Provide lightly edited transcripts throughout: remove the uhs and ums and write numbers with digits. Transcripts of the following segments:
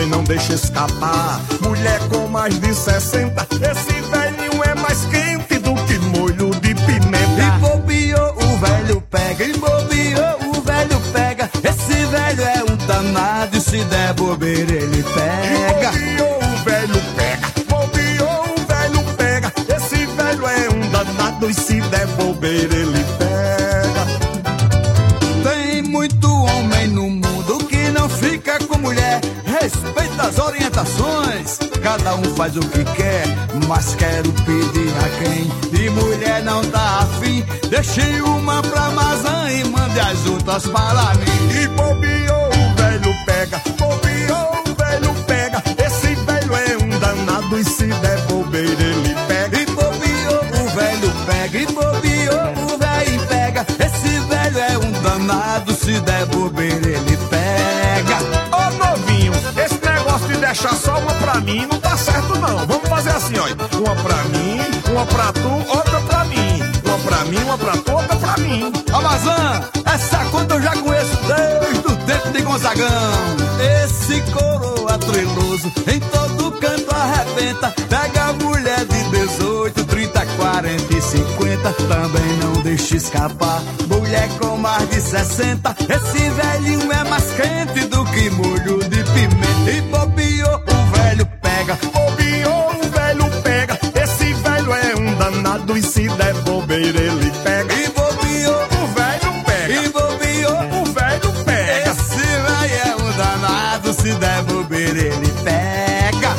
não deixa escapar. Mulher com mais de 60, esse velhinho é mais quente do que molho de pimenta. E bobeou, o velho pega, e bobeou, o velho pega. Esse velho é um danado e se der bobeira ele pega. E bobeou, o velho pega, bobeou, o velho pega. Esse velho é um danado e se der bobeira ele pega. Tem muito homem no mundo que não fica com mulher. Respeita as orientações, cada um faz o que quer. Mas quero pedir a quem de mulher não tá afim, deixe uma pra Mazan e mande as outras para mim. E bobeou, o velho pega, bobeou, o velho pega. Esse velho é um danado e se der bobeira ele pega. E bobeou, o velho pega, e bobeou, o velho pega. Esse velho é um danado, se der bobeira ele pega. Ô novinho, esse negócio de deixar só uma pra mim não tá certo não. Vamos fazer assim, ó. Uma pra mim, uma pra tu, outra pra mim. Uma pra mim, uma pra tu, outra pra mim. Amazã, essa conta eu já conheço desde o tempo de Gonzagão. Esse coroa treloso em todo canto arrebenta. Pega a mulher de 18, 30, 40 e 50. Também não deixa escapar mulher com mais de 60. Esse velhinho é mais quente do que molho de pimenta. E bobeou, o velho pega, bobeou, o velho pega. Esse velho é um danado e se der bobeira ele pega. E bobeou, o velho pega. E bobeou, o velho pega. Esse velho é um danado, se der bobeira ele pega.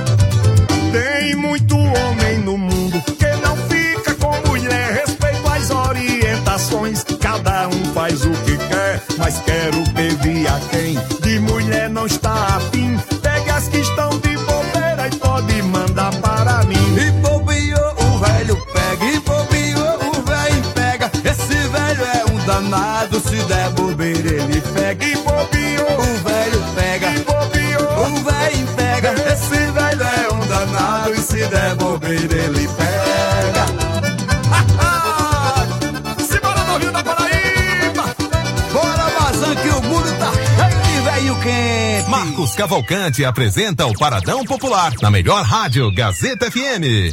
Tem muito homem no mundo que não fica com mulher. Respeito às orientações, cada um faz o que quer. Mas quero pedir a quem de mulher não está afim, pegue as que estão de bobeira e pode mandar para mim. E bobeou, o velho pega, e bobeou, o velho pega. Esse velho é um danado, se der bobeira ele pega. E bobeou, o velho pega, e bobeou, o velho pega. Esse velho é um danado e se der bobeira ele pega. Simbora, novinho da Paraíba! Bora, Mazan, que o mundo tá cheio de velho quente. Marcos Cavalcante apresenta o Paradão Popular na melhor rádio Gazeta FM.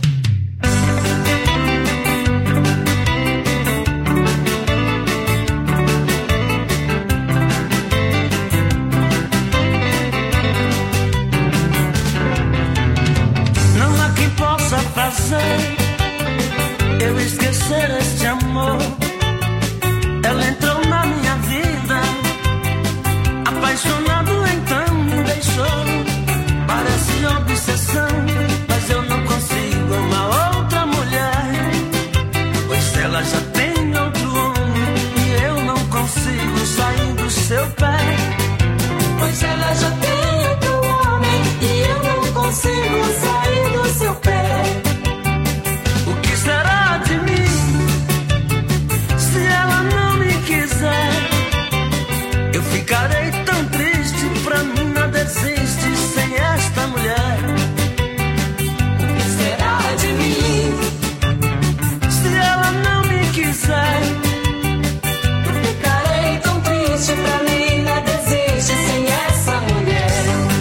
Não há quem possa fazer eu esquecer este amor. Ela entrou na minha vida, apaixonado então me deixou. Parece obsessão, mas eu não consigo amar outra mulher. Pois ela já tem outro homem e eu não consigo sair do seu pé. Pois ela já tem outro homem e eu não consigo sair do seu pé. O que será de mim se ela não me quiser? Eu ficarei tão triste, pra mim nada existe sem esta mulher. O que será de mim se ela não me quiser? Eu ficarei tão triste, pra mim nada existe sem essa mulher.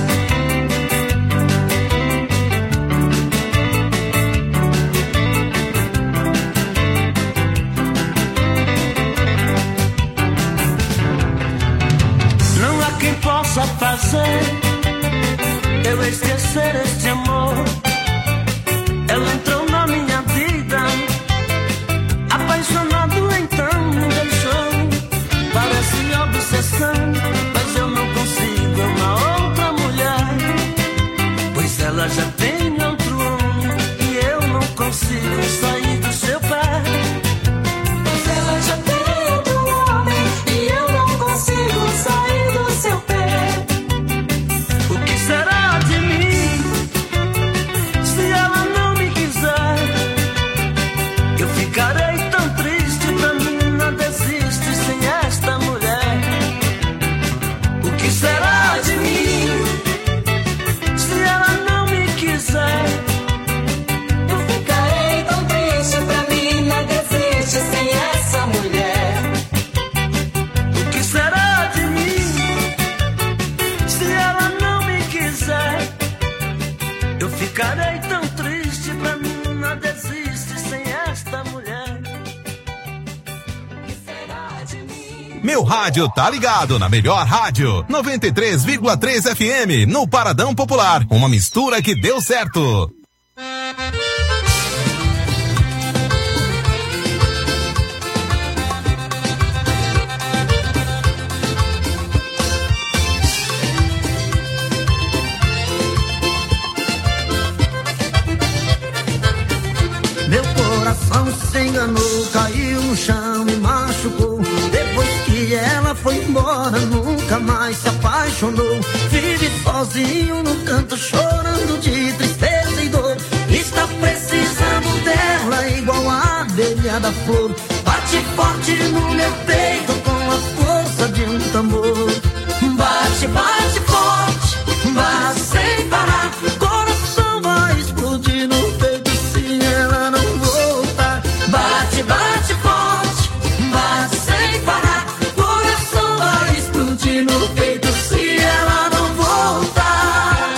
Não há quem possa fazer eu esquecer este amor. Ela entrou na minha vida, apaixonado então me deixou. Parece obsessão, mas eu não consigo amar outra mulher. Pois ela já tem outro homem e eu não consigo sair do seu pé. Pois ela já tem outro homem e eu não consigo sair do seu pé. O que será de mim se ela não me quiser? Eu ficarei tão triste, pra mim nada existe sem esta mulher. O que será de mim se ela não me quiser? Ficarei tão triste, pra mim nada existe sem esta mulher. Que será de mim? Meu rádio tá ligado na melhor rádio, 93,3 FM, no Paradão Popular. Uma mistura que deu certo. Meu coração se enganou, caiu no chão, me machucou. Depois que ela foi embora, nunca mais se apaixonou. Vive sozinho no canto, chorando de tristeza e dor. Está precisando dela, igual a abelha da flor. Bate forte no meu peito com a força de um tambor. Bate, bate forte, bate sem parar. Coração vai explodir no peito se ela não voltar. Bate, bate forte, bate sem parar. Coração vai explodir no peito se ela não voltar.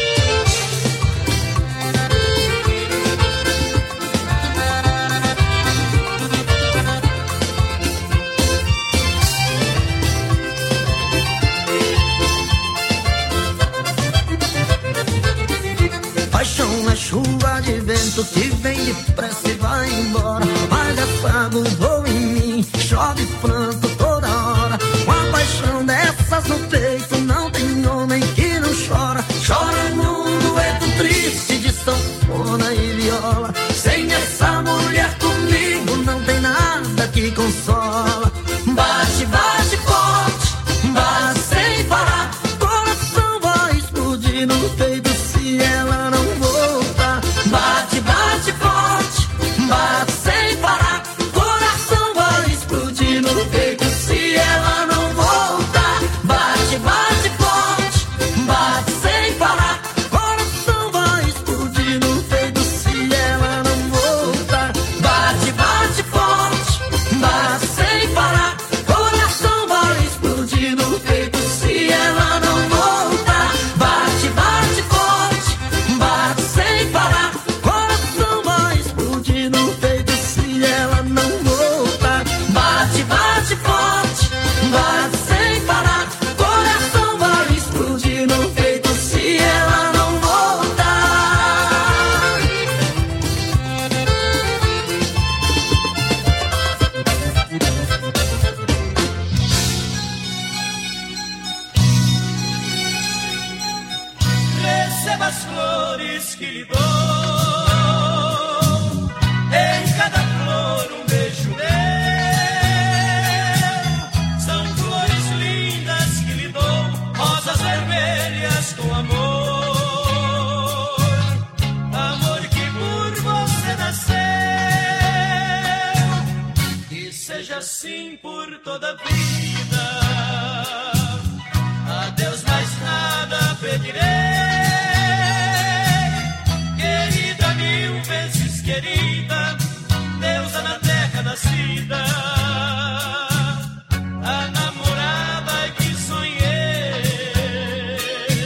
Paixão é chuva de vento que vem depressa e vai embora. Mas afago voa em mim, chove pranto toda hora. Uma paixão dessas no peito, não tem homem que não chora. Chora num dueto triste de sanfona e viola. Sem essa mulher comigo não tem nada que consola. Bate, bate forte, bate sem parar. Coração vai explodir no peito se ela não voltar. Bate, bate forte, bate sem parar. Coração vai explodir no peito se ela não voltar. Bate, bate forte, bate sem parar. Coração vai explodir no peito se ela não voltar. Bate, bate forte, bate sem parar. Coração vai explodir no peito se ela não voltar. Bate, bate forte, bate sem parar. Coração vai explodir no peito se ela não voltar. Bate, bate forte, bate sem parar. Coração vai explodir no peito se ela não voltar. Receba as flores que lhe dou. Em cada flor um beijo meu. São flores lindas que lhe dou, rosas vermelhas com amor. Amor que por você nasceu. E seja assim por toda a vida. A Deus mais nada pedirei. Querida, mil vezes querida, deusa na terra nascida, a namorada que sonhei.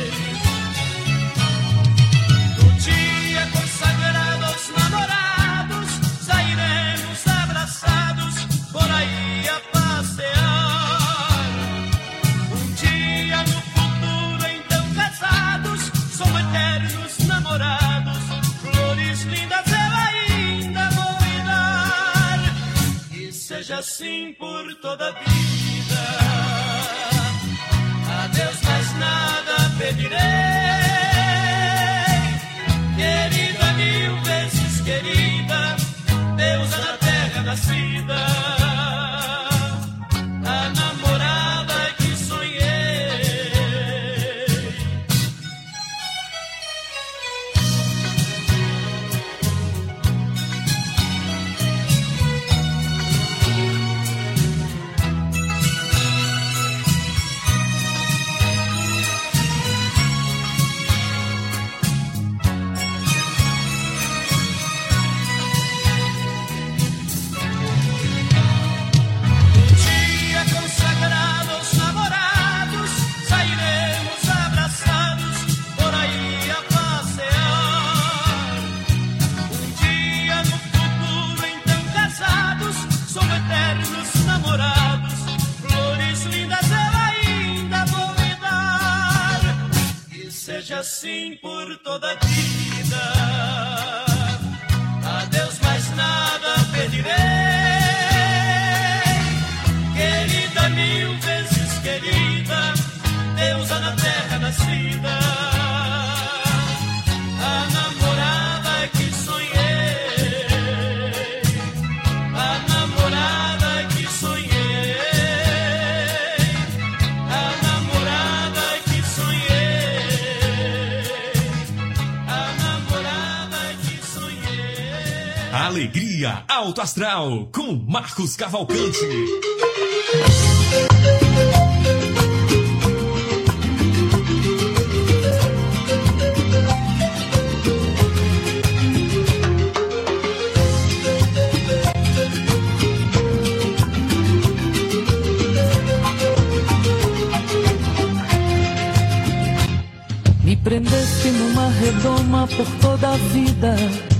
No dia consagrado aos namorados, sairemos abraçados por aí a passear. Um dia no futuro, então casados, somos eternos namorados. Flores lindas eu ainda vou lhe dar. E seja assim por toda a vida. A Deus mais nada pedirei. Querida, mil vezes querida, deusa na terra nascida, a namorada que sonhei. seja assim por toda a vida. A Deus mais nada pedirei, querida, mil vezes querida, deusa na terra nascida, a namorada que sonhei, a namorada que sonhei, a namorada que sonhei, a namorada que sonhei. Alegria Alto Astral com Marcos Cavalcante. Me prendeste numa redoma por toda a vida,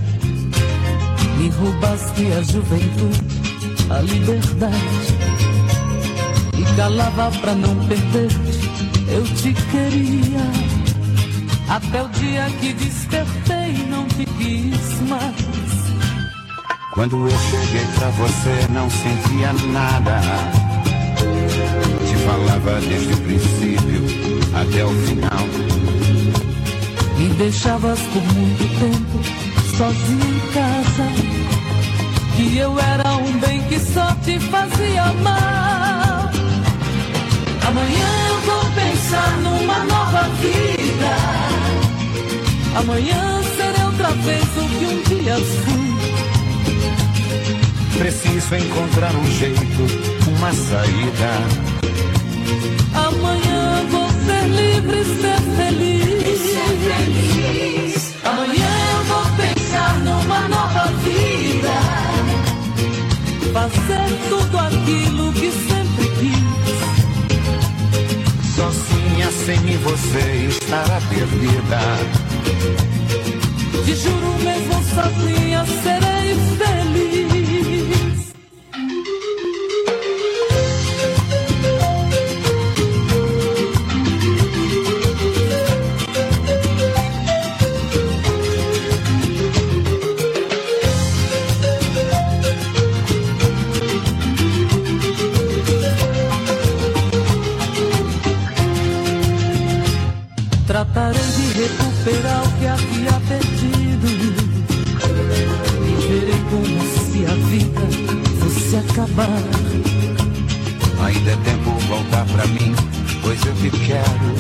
me roubaste a juventude, a liberdade, e calava pra não perder-te, eu te queria, até o dia que despertei e não te quis mais. Quando eu cheguei pra você não sentia nada, te falava desde o princípio até o final. Me deixavas por muito tempo sozinho em casa, que eu era um bem que só te fazia mal. Amanhã eu vou pensar numa nova vida, amanhã serei outra vez o que um dia fui. Preciso encontrar um jeito, uma saída. Amanhã vou ser livre, ser feliz. Amanhã eu vou pensar numa nova vida, fazer tudo aquilo que sempre quis. Sozinha sem mim você estará perdida. Te juro mesmo sozinha serei feliz. Tratarei de recuperar o que havia perdido, e verei como se a vida fosse acabar. Ainda é tempo voltar pra mim, pois eu te quero.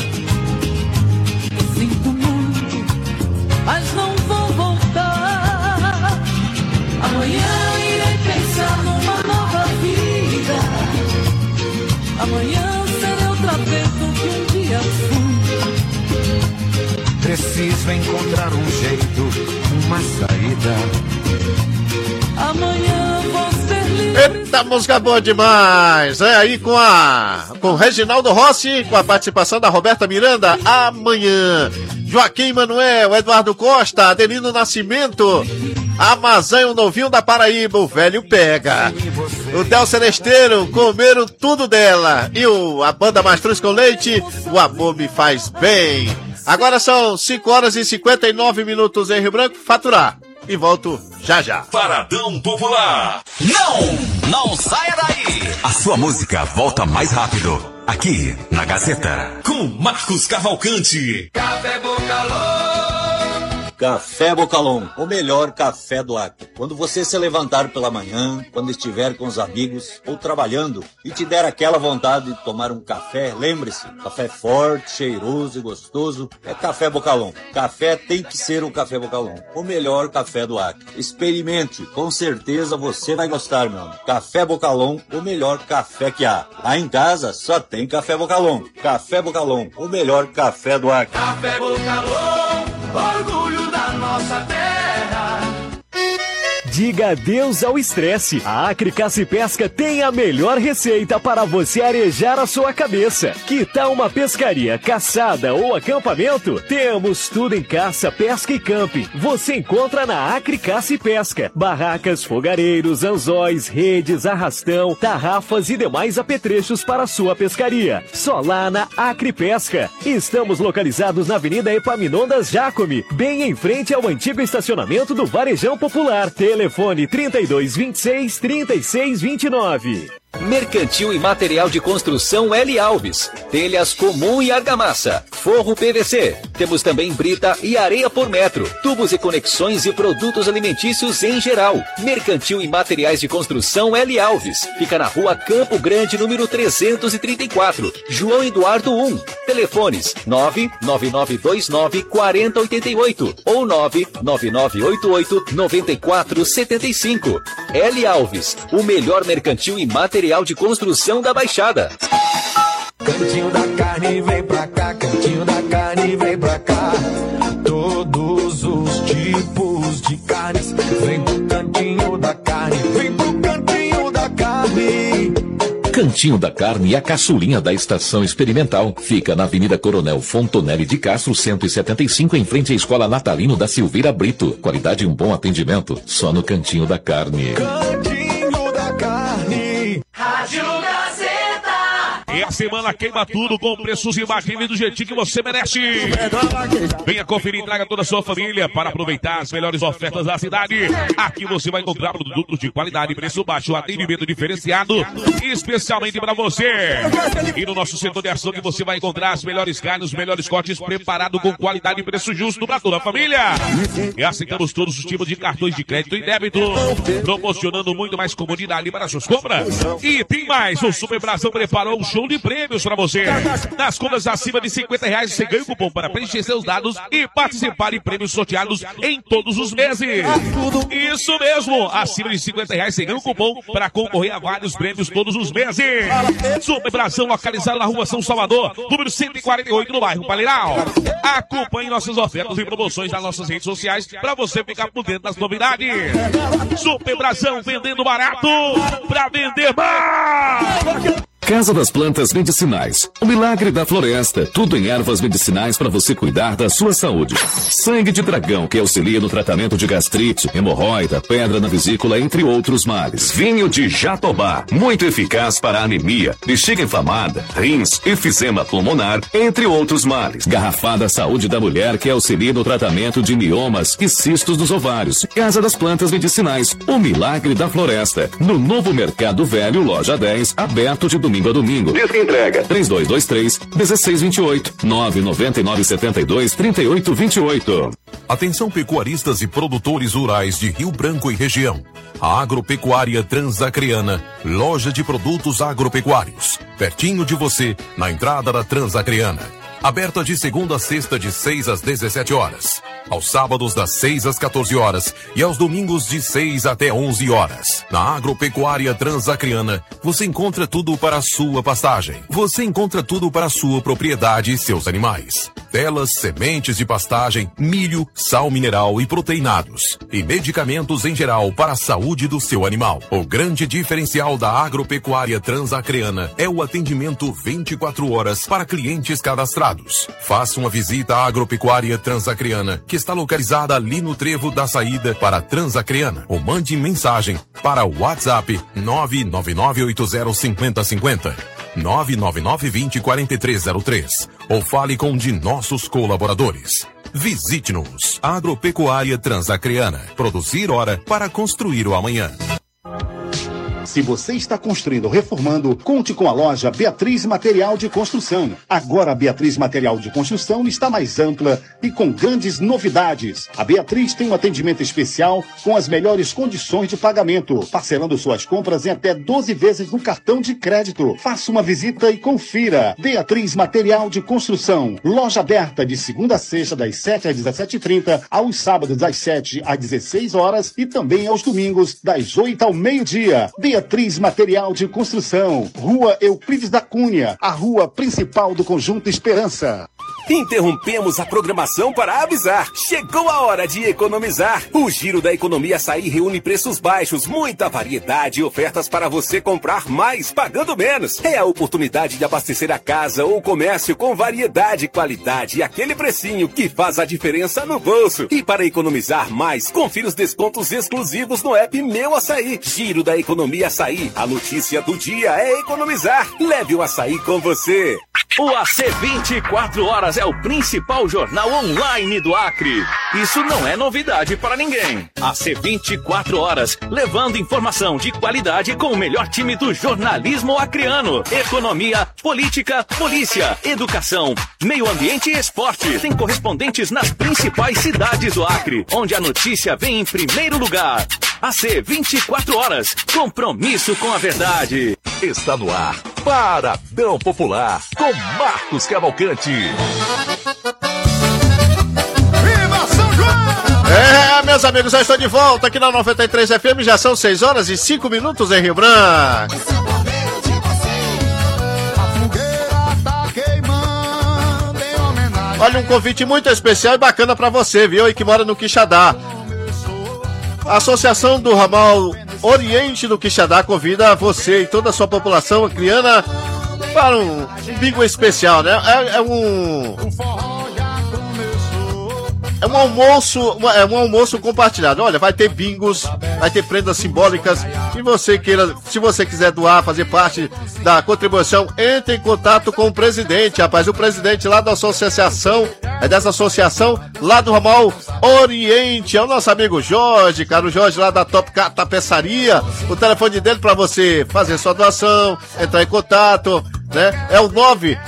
Sinto muito, mas não vou voltar. Amanhã irei pensar numa nova vida, amanhã serei outra vez o que um dia fui. Preciso encontrar um jeito, uma saída. Amanhã vou ser livre. Eita, música boa demais! É aí com Reginaldo Rossi, com a participação da Roberta Miranda, Amanhã. Joaquim Manuel, Eduardo Costa, Adelino Nascimento, Amazã, o novinho da Paraíba, o velho pega. O Del Celesteiro, comeram tudo dela. E a banda Mastruz com Leite, o amor me faz bem. Agora são 5 horas e 59 minutos em Rio Branco, faturar. E volto já já. Paradão Popular. Não saia daí! A sua música volta mais rápido. Aqui na Gazeta. Com Marcos Cavalcante. Café Bocalão. Café Bocalon, o melhor café do Acre. Quando você se levantar pela manhã, quando estiver com os amigos ou trabalhando e te der aquela vontade de tomar um café, lembre-se, café forte, cheiroso e gostoso é Café Bocalon. Café tem que ser o Café Bocalon, o melhor café do Acre. Experimente, com certeza você vai gostar, meu amigo. Café Bocalon, o melhor café que há. Lá em casa só tem Café Bocalon. Café Bocalon, o melhor café do Acre. Café Bocalon, orgulho da nossa terra. Diga adeus ao estresse. A Acre Caça e Pesca tem a melhor receita para você arejar a sua cabeça. Que tal uma pescaria, caçada ou acampamento? Temos tudo em caça, pesca e camping. Você encontra na Acre Caça e Pesca. Barracas, fogareiros, anzóis, redes, arrastão, tarrafas e demais apetrechos para a sua pescaria. Só lá na Acre Pesca. Estamos localizados na Avenida Epaminondas Jacome, bem em frente ao antigo estacionamento do Varejão Popular. Telefone 3226-3629. Mercantil e Material de Construção L. Alves. Telhas comum e argamassa. Forro PVC. Temos também brita e areia por metro. Tubos e conexões e produtos alimentícios em geral. Mercantil e Materiais de Construção L. Alves. Fica na Rua Campo Grande, número 334. João Eduardo 1. Telefones 99929-4088 ou 99988-9475. L. Alves. O melhor mercantil e material de construção da Baixada. Cantinho da Carne vem pra cá, Cantinho da Carne vem pra cá. Todos os tipos de carnes, vem pro Cantinho da Carne, vem pro Cantinho da Carne. Cantinho da Carne, a caçulinha da Estação Experimental. Fica na Avenida Coronel Fontonelli de Castro, 175, em frente à Escola Natalino da Silveira Brito. Qualidade e um bom atendimento, só no Cantinho da Carne. Cantinho da Carne. Rádio Gazeta. E a semana queima tudo com preços imbatíveis do jeitinho que você merece. Venha conferir e traga toda a sua família para aproveitar as melhores ofertas da cidade. Aqui você vai encontrar produtos de qualidade, preço baixo, atendimento diferenciado, especialmente para você. E no nosso setor de açougue você vai encontrar as melhores carnes, os melhores cortes preparados com qualidade e preço justo para toda a família. E aceitamos todos os tipos de cartões de crédito e débito, proporcionando muito mais comodidade para suas compras. E tem mais, o Super Brasão preparou um show de prêmios para você. Nas compras acima de R$50 você ganha o cupom para preencher seus dados e participar de prêmios sorteados em todos os meses. Isso mesmo, acima de R$50 você ganha um cupom para concorrer a vários prêmios todos os meses. Super Brasão, localizado na Rua São Salvador, número 148, no bairro Palheiral. Acompanhe nossas ofertas e promoções nas nossas redes sociais para você ficar por dentro das novidades. Super Brasão, vendendo barato para vender mais. Casa das Plantas Medicinais. O milagre da floresta. Tudo em ervas medicinais para você cuidar da sua saúde. Sangue de dragão, que auxilia no tratamento de gastrite, hemorroida, pedra na vesícula, entre outros males. Vinho de Jatobá. Muito eficaz para anemia, bexiga inflamada, rins, efizema pulmonar, entre outros males. Garrafada Saúde da Mulher, que auxilia no tratamento de miomas e cistos dos ovários. Casa das Plantas Medicinais. O milagre da floresta. No Novo Mercado Velho, loja 10, aberto de domingo a domingo. Disque entrega 3223-1628 99972-3828. Atenção pecuaristas e produtores rurais de Rio Branco e região. A Agropecuária Transacreana, loja de produtos agropecuários, pertinho de você, na entrada da Transacreana. Aberta de segunda a sexta de 6 às 17 horas. Aos sábados das 6 às 14 horas e aos domingos de 6 até 11 horas. Na Agropecuária Transacreana, você encontra tudo para a sua pastagem. Você encontra tudo para a sua propriedade e seus animais. Telas, sementes de pastagem, milho, sal mineral e proteinados. E medicamentos em geral para a saúde do seu animal. O grande diferencial da Agropecuária Transacreana é o atendimento 24 horas para clientes cadastrados. Faça uma visita à Agropecuária Transacreana, que está localizada ali no trevo da saída para Transacreana, ou mande mensagem para o WhatsApp 999805050, 999204303, ou fale com um de nossos colaboradores. Visite-nos. Agropecuária Transacreana. Produzir hora para construir o amanhã. Se você está construindo ou reformando, conte com a loja Beatriz Material de Construção. Agora a Beatriz Material de Construção está mais ampla e com grandes novidades. A Beatriz tem um atendimento especial com as melhores condições de pagamento, parcelando suas compras em até 12 vezes no cartão de crédito. Faça uma visita e confira. Beatriz Material de Construção. Loja aberta de segunda a sexta das 7 às 17h30, aos sábados das 7 às 16 horas e também aos domingos das 8 ao meio-dia. Beatriz Material de Construção, Rua Euclides da Cunha, a rua principal do Conjunto Esperança. Interrompemos a programação para avisar. Chegou a hora de economizar. O Giro da Economia Açaí reúne preços baixos, muita variedade e ofertas para você comprar mais, pagando menos. É a oportunidade de abastecer a casa ou o comércio com variedade, qualidade e aquele precinho que faz a diferença no bolso. E para economizar mais, confira os descontos exclusivos no app Meu Açaí. Giro da Economia Açaí. A notícia do dia é economizar. Leve o açaí com você. O AC 24 Horas é o principal jornal online do Acre. Isso não é novidade para ninguém. AC 24 Horas, levando informação de qualidade com o melhor time do jornalismo acreano. Economia, política, polícia, educação, meio ambiente e esporte. Tem correspondentes nas principais cidades do Acre, onde a notícia vem em primeiro lugar. AC 24 Horas, compromisso com a verdade. Está no ar, Paradão Popular, com Marcos Cavalcante. Viva São João! É, meus amigos, já estou de volta aqui na 93 FM, já são 6 horas e 5 minutos em Rio Branco. Olha, um convite muito especial e bacana para você, viu, e que mora no Quixadá. A Associação do Ramal Oriente do Quixadá convida você e toda a sua população acreana para um bingo especial, né? É um almoço compartilhado. Olha, vai ter bingos, vai ter prendas simbólicas. Se você quiser doar, fazer parte da contribuição, entre em contato com o presidente, rapaz. O presidente lá da associação, dessa associação lá do Ramal Oriente, é o nosso amigo Jorge, cara. O Jorge lá da Top Tapeçaria. O telefone dele para você fazer sua doação, entrar em contato, né? É o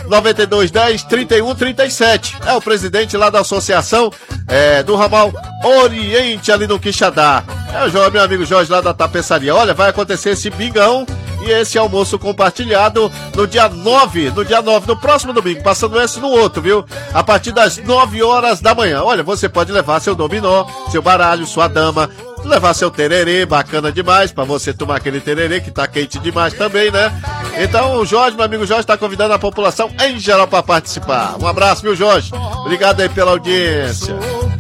99210-3137. É o presidente lá da associação do Ramal Oriente, ali no Quixadá. É o meu amigo Jorge lá da Tapeçaria. Olha, vai acontecer esse bingão e esse almoço compartilhado no dia 9, no próximo domingo, passando esse no outro, viu? A partir das 9 horas da manhã. Olha, você pode levar seu dominó, seu baralho, sua dama, levar seu tererê, bacana demais, pra você tomar aquele tererê que tá quente demais também, né? Então o Jorge, meu amigo Jorge, tá convidando a população em geral pra participar. Um abraço, viu, Jorge? Obrigado aí pela audiência.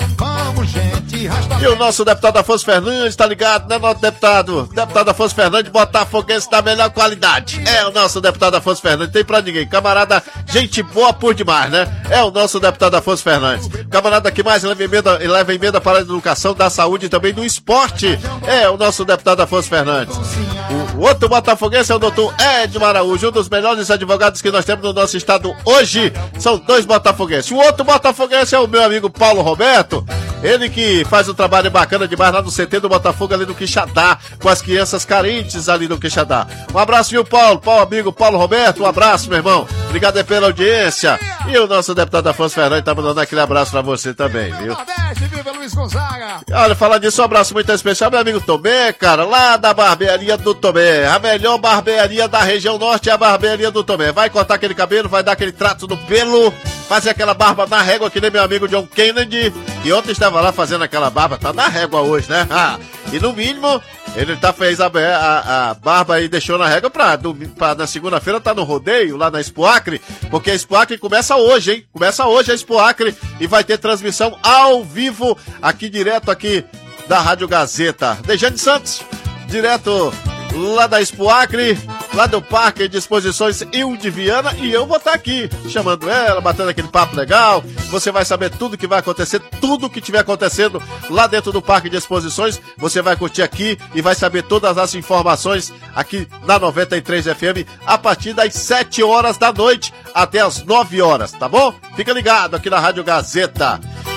E o nosso deputado Afonso Fernandes, tá ligado, né, nosso deputado? Deputado Afonso Fernandes, botafoguense da melhor qualidade. É o nosso deputado Afonso Fernandes, tem pra ninguém. Camarada, gente boa por demais, né? É o nosso deputado Afonso Fernandes. Camarada que mais leva emenda para a educação, da saúde e também do esporte. É o nosso deputado Afonso Fernandes. O outro botafoguense é o doutor Edmar Araújo, um dos melhores advogados que nós temos no nosso estado hoje. São dois botafoguenses. O outro botafoguense é o meu amigo Paulo Roberto. Ele que faz um trabalho bacana demais lá no CT do Botafogo, ali no Quixadá, com as crianças carentes ali no Quixadá. Um abraço, viu, Paulo? Amigo Paulo Roberto, um abraço, meu irmão. Obrigado aí pela audiência. E o nosso deputado Afonso Fernandes tá mandando aquele abraço pra você também, viu? Olha, falar disso, um abraço muito especial, meu amigo Tomé, cara, lá da barbearia do Tomé. A melhor barbearia da região norte é a barbearia do Tomé. Vai cortar aquele cabelo, vai dar aquele trato no pelo, fazer aquela barba na régua, que nem meu amigo John Kennedy. E ontem estava lá fazendo aquela barba, tá na régua hoje, né? E no mínimo, ele fez a barba e deixou na régua pra na segunda-feira tá no rodeio, lá na Expo Acre, porque a Expo Acre começa hoje, hein? Começa hoje a Expo Acre e vai ter transmissão ao vivo, direto aqui da Rádio Gazeta. Dejane Santos, direto lá da Expo Acre, lá do Parque de Exposições Hilde Viana, e eu vou estar aqui, chamando ela, batendo aquele papo legal. Você vai saber tudo que vai acontecer, tudo que estiver acontecendo lá dentro do Parque de Exposições, você vai curtir aqui e vai saber todas as informações aqui na 93 FM, a partir das 7 horas da noite até as 9 horas, tá bom? Fica ligado aqui na Rádio Gazeta.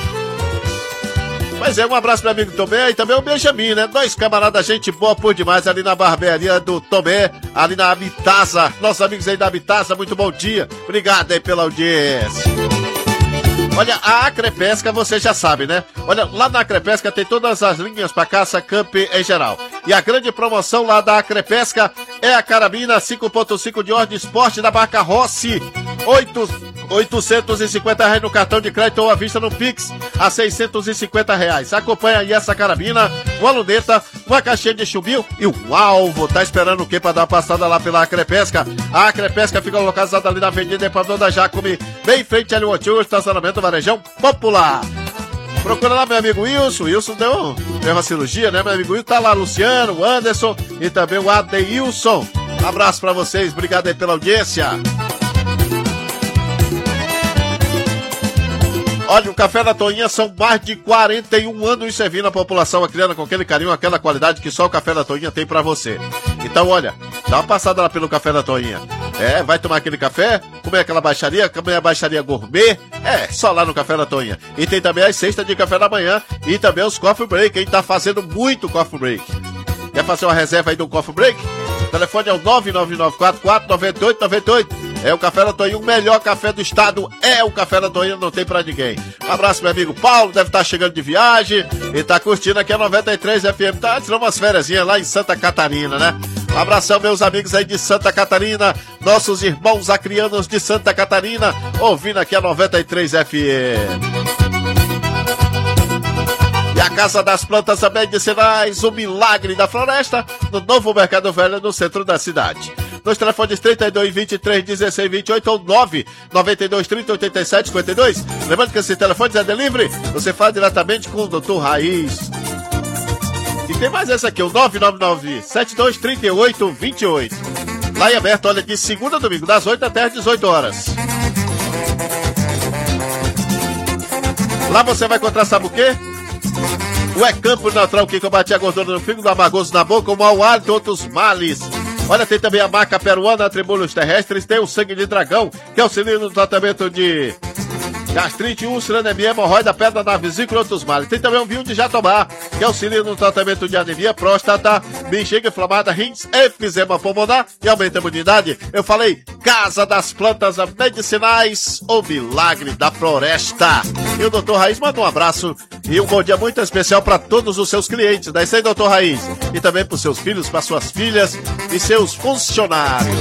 Mas um abraço pro amigo Tomé e também o Benjamin, né? Dois camaradas, gente boa por demais ali na barbearia do Tomé, ali na Habitasa. Nossos amigos aí da Habitasa, muito bom dia. Obrigado aí pela audiência. Olha, a Acrepesca você já sabe, né? Olha, lá na Acrepesca tem todas as linhas para caça, camp em geral. E a grande promoção lá da Acrepesca é a carabina 5.5 de ordem esporte da marca Rossi. R$850 no cartão de crédito ou à vista no Pix a R$650. Acompanha aí essa carabina, uma luneta, uma caixinha de chumbinho e um alvo. Tá esperando o quê pra dar uma passada lá pela Acrepesca? A Acrepesca fica localizada ali na Avenida Equador da Jacome, bem em frente ali ao antigo estacionamento Varejão Popular. Procura lá meu amigo Wilson. Wilson deu uma cirurgia, né? Meu amigo Wilson tá lá, Luciano, o Anderson e também o Adeilson. Um abraço pra vocês, obrigado aí pela audiência. Olha, o Café da Toinha são mais de 41 anos servindo a população acriana com aquele carinho, aquela qualidade que só o Café da Toinha tem pra você. Então, olha, dá uma passada lá pelo Café da Toinha. Vai tomar aquele café, comer aquela baixaria, comer a baixaria gourmet, só lá no Café da Toinha. E tem também as cestas de café da manhã e também os coffee break, hein? Tá fazendo muito coffee break. Quer fazer uma reserva aí do coffee break? O telefone é o 999449898. É o Café da Toinha, o melhor café do estado. É o Café da Toinha, não tem pra ninguém. Um abraço, meu amigo Paulo, deve estar chegando de viagem e tá curtindo aqui a 93 FM. Tá tirando umas fériasinhas lá em Santa Catarina, né? Um abração, meus amigos aí de Santa Catarina, nossos irmãos acrianos de Santa Catarina, ouvindo aqui a 93 FM. E a Casa das Plantas Medicinais, o Milagre da Floresta, no novo Mercado Velho, no centro da cidade. Nos telefones 32 23 16 28 ou 9 92 30 87 52. Lembrando que esse telefone é delivery, você fala diretamente com o Dr. Raiz. E tem mais esse aqui, o 999 72 38 28. Lá em aberto, olha, de segunda a domingo, das 8 até as 18 horas. Lá você vai encontrar, sabe o quê? O Campo Natural, que combate a gordura no fígado, amargoso na boca, o mau hálito e outros males. Olha, tem também a marca peruana Tribulhos Terrestres, tem o sangue de dragão, que auxilia no tratamento de gastrite, úlcera, anemia, hemorroida, pedra na vesícula e outros males. Tem também o vinho de Jatobá, que auxilia no tratamento de anemia, próstata, bexiga inflamada, rins, efizema pulmonar e aumenta a imunidade. Eu falei, Casa das Plantas Medicinais, o Milagre da Floresta. E o Dr. Raiz manda um abraço e um bom dia muito especial para todos os seus clientes. Daí isso aí, Dr. Raiz. E também para os seus filhos, para suas filhas e seus funcionários.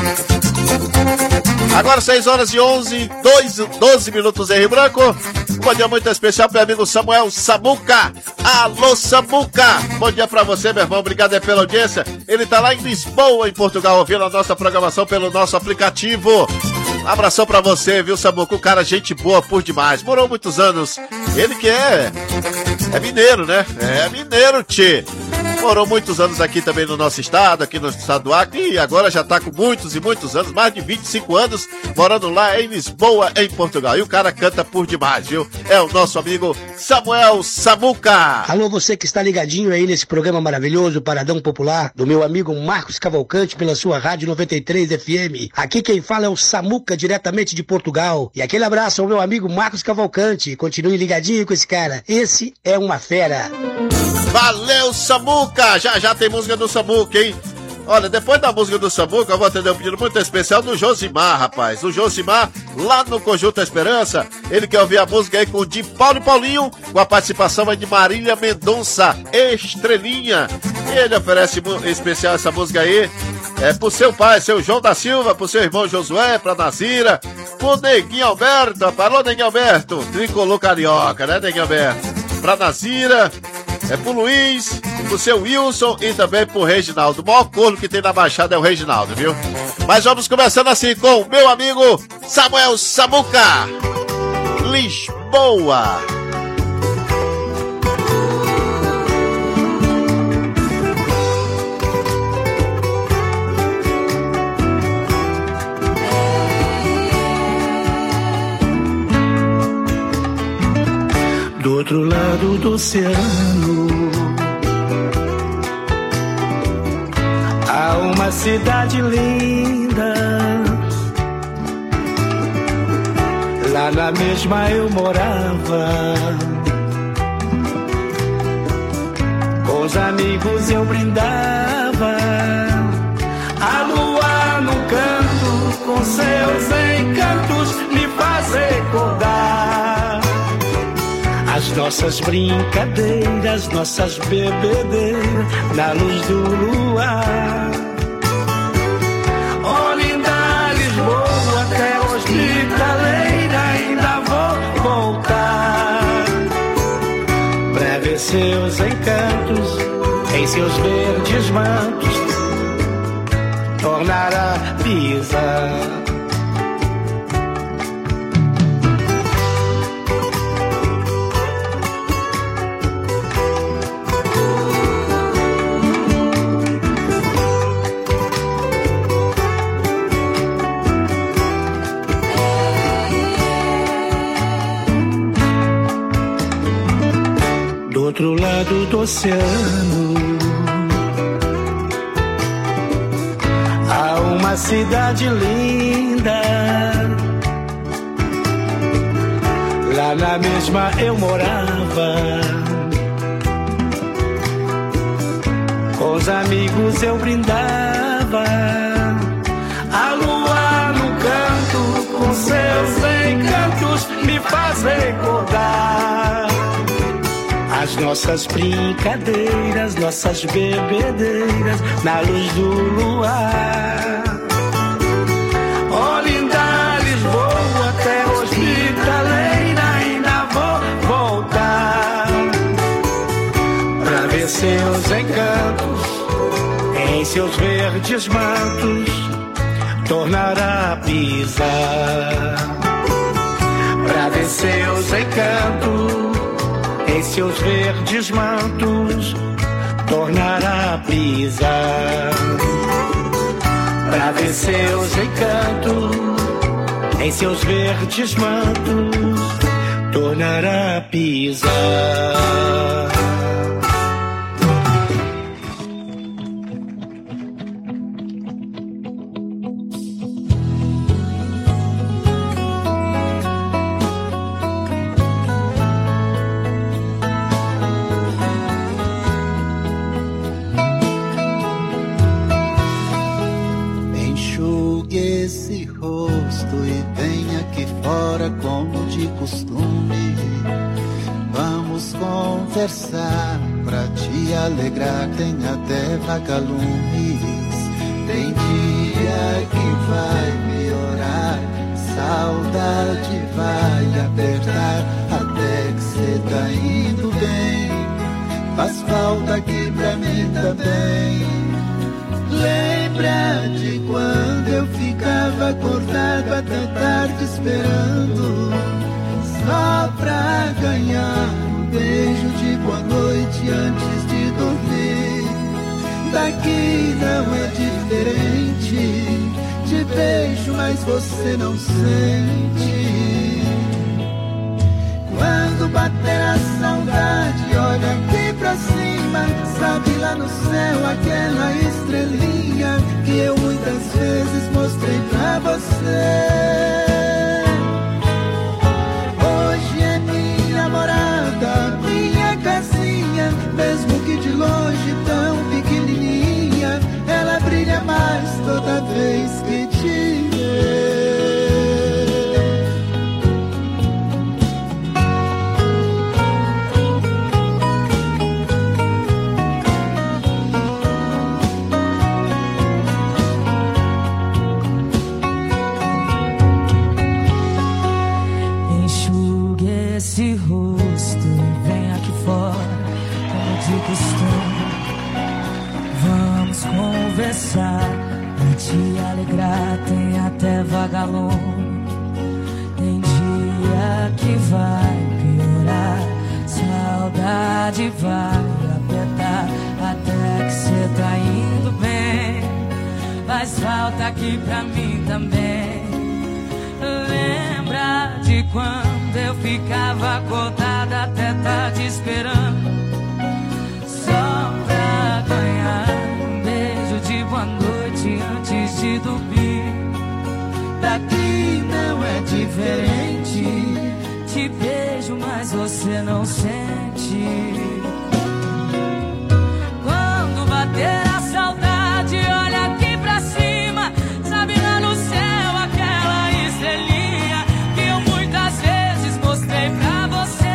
Agora 6 horas e 12 minutos em Rio Branco. Um bom dia muito especial para o amigo Samuel Samuca. Alô, Samuca. Bom dia para você, meu irmão. Obrigado aí pela audiência. Ele tá lá em Lisboa, em Portugal, ouvindo a nossa programação pelo nosso aplicativo. Um abração pra você, viu, Samuca? O cara, gente boa por demais. Morou muitos anos. Ele que é mineiro, né? É mineiro, tchê. Morou muitos anos aqui também no nosso estado, aqui no estado do Acre, e agora já tá com muitos e muitos anos, mais de 25 anos, morando lá em Lisboa, em Portugal. E o cara canta por demais, viu? É o nosso amigo Samuel Samuca. Alô, você que está ligadinho aí nesse programa maravilhoso, Paradão Popular, do meu amigo Marcos Cavalcante, pela sua Rádio 93 FM. Aqui quem fala é o Samuca, diretamente de Portugal. E aquele abraço ao meu amigo Marcos Cavalcante. Continue ligadinho com esse cara. Esse é uma fera. Valeu, Samuca! Já tem música do Samuca, hein? Olha, depois da música do Samuca, eu vou atender um pedido muito especial do Josimar, rapaz. O Josimar, lá no Conjunto Esperança, ele quer ouvir a música aí com o de Paulo e Paulinho, com a participação aí de Marília Mendonça, Estrelinha. E ele oferece especial essa música aí, pro seu pai, seu João da Silva, pro seu irmão Josué, pra Nazira, pro Neguinho Alberto, falou Neguinho Alberto, tricolor carioca, né, Neguinho Alberto? Pra Nazira, pro Luiz, pro seu Wilson e também pro Reginaldo. O maior corno que tem na Baixada é o Reginaldo, viu? Mas vamos começando assim com o meu amigo Samuel Samuca, Lisboa. Do outro lado do oceano há uma cidade linda. Lá na mesma eu morava, com os amigos eu brindava. A lua no canto, com seus encantos, me faz recordar as nossas brincadeiras, nossas bebedeiras, na luz do luar. Oh, linda Lisboa, até Hospitalet, ver seus encantos em seus verdes mantos, tornar a pisar. Do outro lado do oceano há uma cidade linda. Lá na mesma eu morava, com os amigos eu brindava. A lua no canto, com seus encantos, me faz recordar as nossas brincadeiras, nossas bebedeiras na luz do luar. Oh, linda Lisboa, até hospitaleira, ainda vou voltar pra ver seus encantos em seus verdes mantos, tornar a pisar. Pra ver seus encantos em seus verdes mantos, tornar a pisar. Pra ver seus encantos em seus verdes mantos, tornar a pisar. Pra te alegrar tem até vagalumes. Tem dia que vai piorar, saudade vai apertar, até que cê tá indo bem. Faz falta aqui pra mim também. Lembra de quando eu ficava acordado até tarde esperando, só pra ganhar beijo de boa noite antes de dormir. Daqui não é diferente, te beijo mas você não sente. Quando bater a saudade, olha aqui pra cima, sabe lá no céu aquela estrelinha que eu muitas vezes mostrei pra você. Minha casinha, mesmo que de longe tão pequenininha, ela brilha mais toda vez que te vê. Enxugue esse rosto e vem aqui fora, como de costume. Vamos conversar, pra te alegrar tem até vagalume. Tem dia que vai piorar, saudade vai apertar, até que cê tá indo bem. Faz falta aqui pra mim também. Lembra de quando eu ficava acordada até tarde esperando, só pra ganhar um beijo de boa noite antes de dormir. Daqui não é diferente, te beijo mas você não sente. Quando bater a saudade, olha aqui pra cima, sabe lá no céu aquela estrelinha que eu muitas vezes mostrei pra você.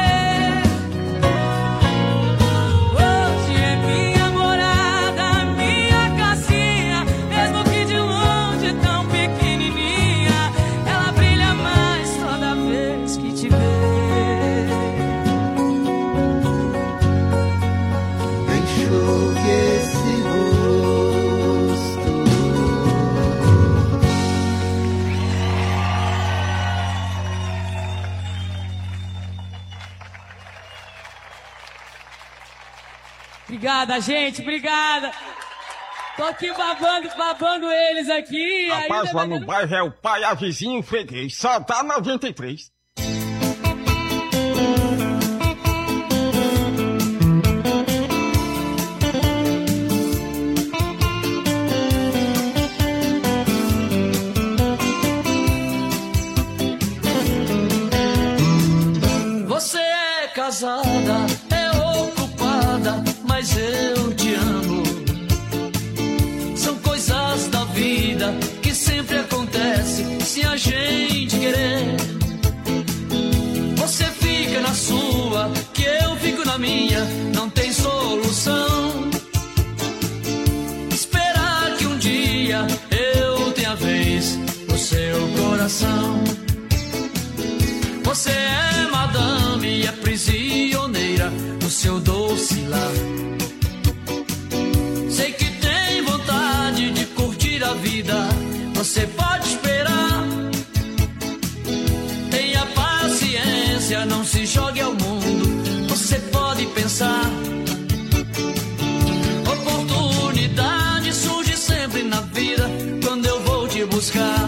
Hoje é minha morada, minha casinha, mesmo que de longe tão pequenininha, ela brilha mais toda vez que te vê. Obrigada, gente, obrigada. Tô aqui babando eles aqui. Rapaz, lá no bairro é o pai, a vizinha, o freguês. Só dá 93. Você é casada, é ocupada, mas eu te amo. São coisas da vida que sempre acontece se a gente querer. Você fica na sua, que eu fico na minha, não tem solução. Esperar que um dia eu tenha vez no seu coração. Você é madame e é prisioneira do seu doce lar. Sei que tem vontade de curtir a vida, você pode esperar. Tenha paciência, não se jogue ao mundo, você pode pensar. Oportunidade surge sempre na vida quando eu vou te buscar.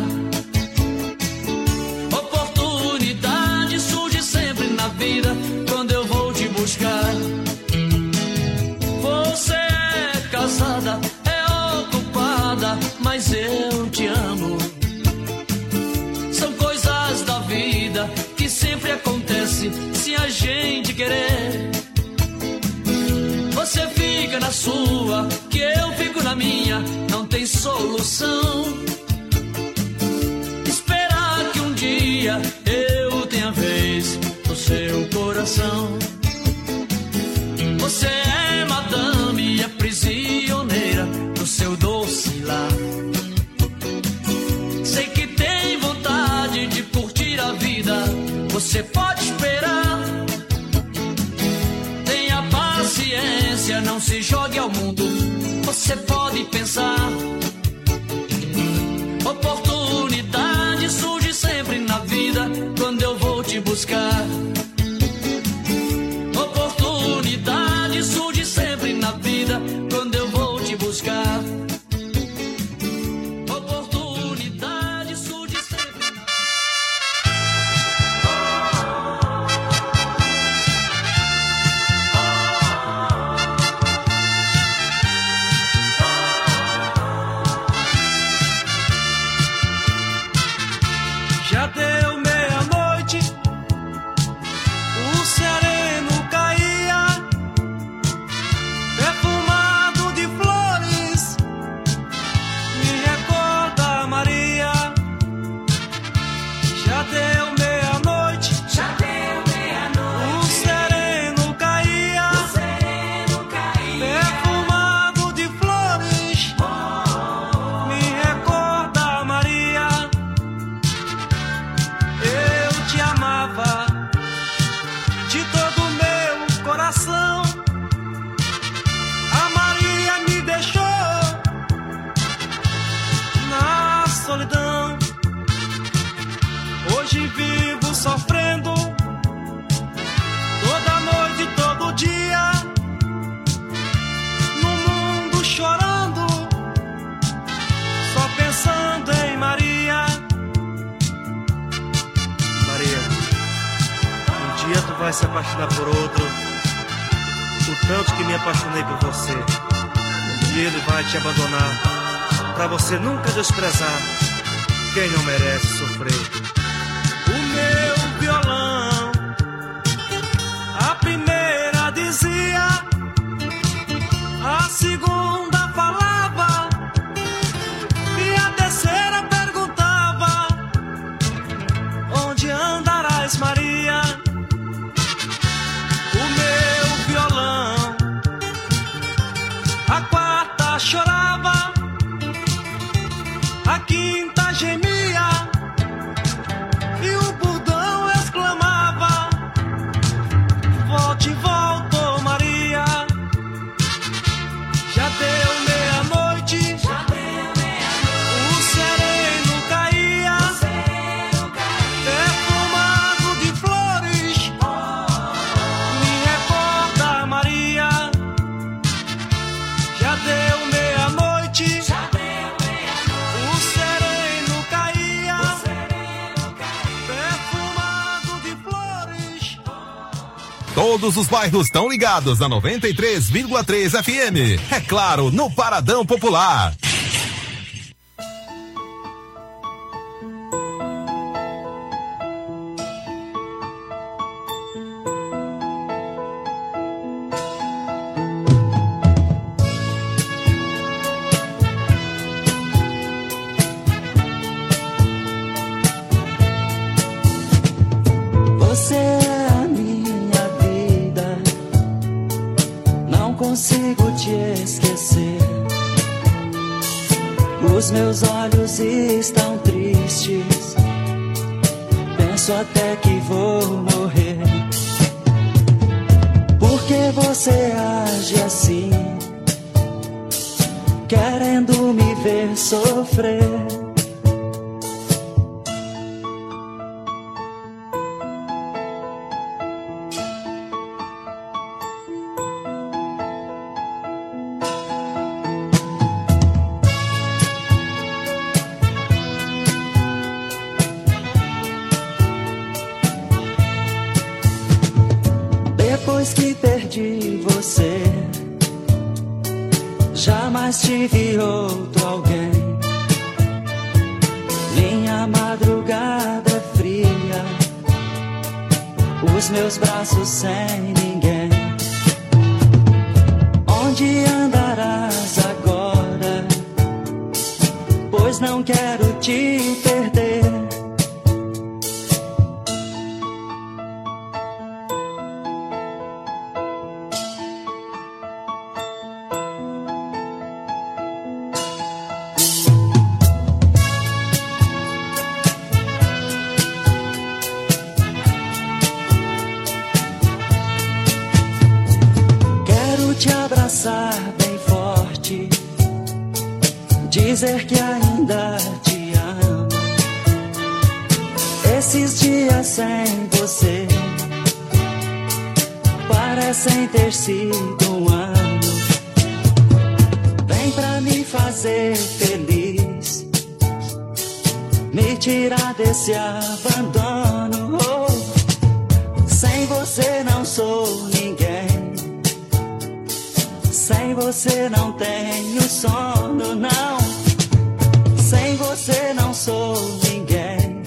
Quando eu vou te buscar. Você é casada, é ocupada, mas eu te amo. São coisas da vida que sempre acontece se a gente querer. Você fica na sua, que eu fico na minha, não tem solução. Esperar que um dia eu tenha vez no seu coração. Você é madame e é prisioneira do seu doce lar. Sei que tem vontade de curtir a vida, você pode esperar. Tenha paciência, não se jogue ao mundo, você pode pensar. Oportunidade surge sempre na vida quando eu vou te buscar. Oportunidade surge sempre na vida quando eu vou te buscar. Oportunidade surge sempre na... Já deu meia-noite, o sereno caía, perfumado de flores, me recorda Maria. Já deu meia-noite, o sereno caía, perfumado de flores, me recorda Maria. Eu te amava de todo o meu coração. A Maria me deixou na solidão. Hoje vivo sofrendo toda noite e todo dia, no mundo chorando, só pensando em Maria. Maria, um dia tu vai se apaixonar por outro, o tanto que me apaixonei por você. Um dia ele vai te abandonar, pra você nunca desprezar quem não merece sofrer. O meu violão, a primeira dizia, a segunda falava e a terceira perguntava: onde andarás, Maria? O meu violão, a quarta chorava, a quinta gemia Todos os bairros estão ligados na 93,3 FM. É claro, no Paradão Popular. Você é a minha vida, não consigo te esquecer. Os meus olhos estão tristes, penso até que vou morrer. Por que você age assim, querendo me ver sofrer? Depois que perdi você, jamais tive outro alguém. Minha madrugada é fria, os meus braços sem ninguém. Onde andarás agora? Pois não quero te perder. Te abraçar bem forte, dizer que ainda te amo. Esses dias sem você parecem ter sido um ano. Vem pra me fazer feliz, me tirar desse abandono. Oh, sem você não sou ninguém. Sem você não tenho sono, não. Sem você não sou ninguém.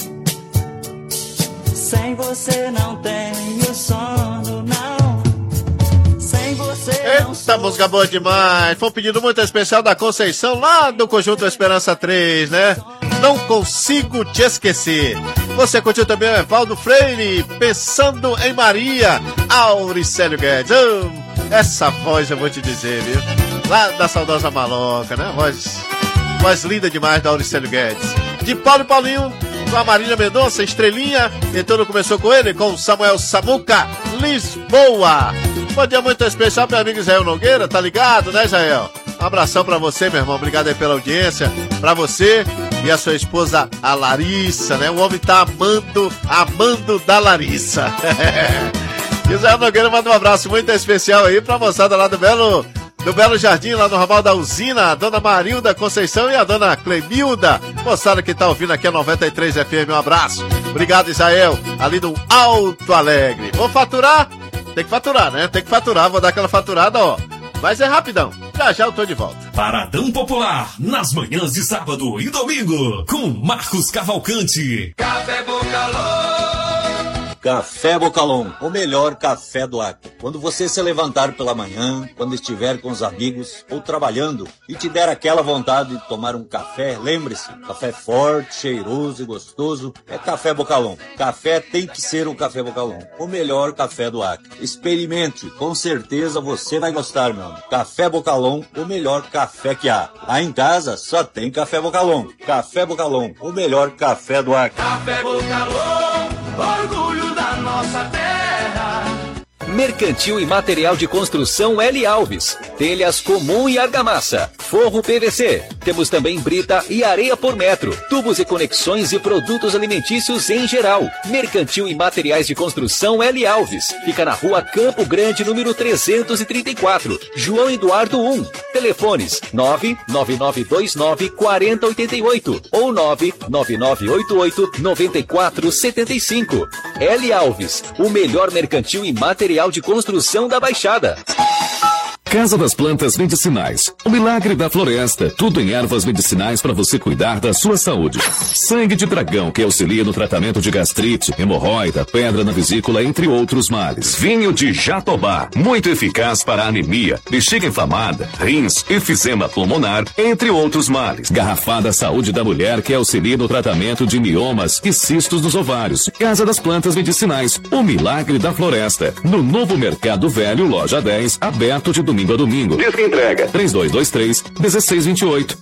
Sem você não tenho sono, não. Sem você não sou... Eita, música boa demais. Foi um pedido muito especial da Conceição, lá do Conjunto Esperança 3, né? Não consigo te esquecer. Você curtiu também o Evaldo Freire, Pensando em Maria, Auricélio Guedes. Essa voz eu vou te dizer, viu? Lá da saudosa Maloca, né? Voz linda demais da Auricélio Guedes. De Paulo e Paulinho, com a Marília Mendonça, Estrelinha. E tudo começou com ele, com Samuel Samuca, Lisboa. Bom dia muito especial, meu amigo Israel Nogueira, tá ligado, né, Israel? Um abração pra você, meu irmão. Obrigado aí pela audiência. Pra você e a sua esposa, a Larissa, né? O homem tá amando da Larissa. E o Zé Nogueira manda um abraço muito especial aí pra moçada lá do Belo Jardim, lá no ramal da usina, a dona Marilda Conceição e a dona Clemilda. Moçada que tá ouvindo aqui a 93 FM, um abraço. Obrigado, Israel, ali no Alto Alegre. Vou faturar? Tem que faturar, né? Tem que faturar, vou dar aquela faturada, ó. Mas é rapidão, já eu tô de volta. Paradão Popular, nas manhãs de sábado e domingo, com Marcos Cavalcante. Café Bocalon. Café Bocalon, o melhor café do Acre. Quando você se levantar pela manhã, quando estiver com os amigos ou trabalhando e te der aquela vontade de tomar um café, lembre-se, café forte, cheiroso e gostoso é Café Bocalon. Café tem que ser o Café Bocalon, o melhor café do Acre. Experimente, com certeza você vai gostar, meu amigo. Café Bocalon, o melhor café que há. Lá em casa só tem Café Bocalon. Café Bocalon, o melhor café do Acre. Café Bocalon, orgulho da nossa terra. Mercantil e material de construção L. Alves. Telhas comum e argamassa. Forro PVC. Temos também brita e areia por metro, tubos e conexões e produtos alimentícios em geral. Mercantil e materiais de construção L. Alves. Fica na rua Campo Grande, número 334, João Eduardo 1. Telefones 99929-4088 ou 99988-9475. L. Alves, o melhor mercantil e material de construção da Baixada. Casa das Plantas Medicinais, o milagre da floresta, tudo em ervas medicinais para você cuidar da sua saúde. Sangue de dragão, que auxilia no tratamento de gastrite, hemorroida, pedra na vesícula, entre outros males. Vinho de Jatobá, muito eficaz para anemia, bexiga inflamada, rins, efizema pulmonar, entre outros males. Garrafada Saúde da Mulher, que auxilia no tratamento de miomas e cistos nos ovários. Casa das Plantas Medicinais, o milagre da floresta. No Novo Mercado Velho, loja 10, aberto de domingo a domingo. Disque entrega 3223-1628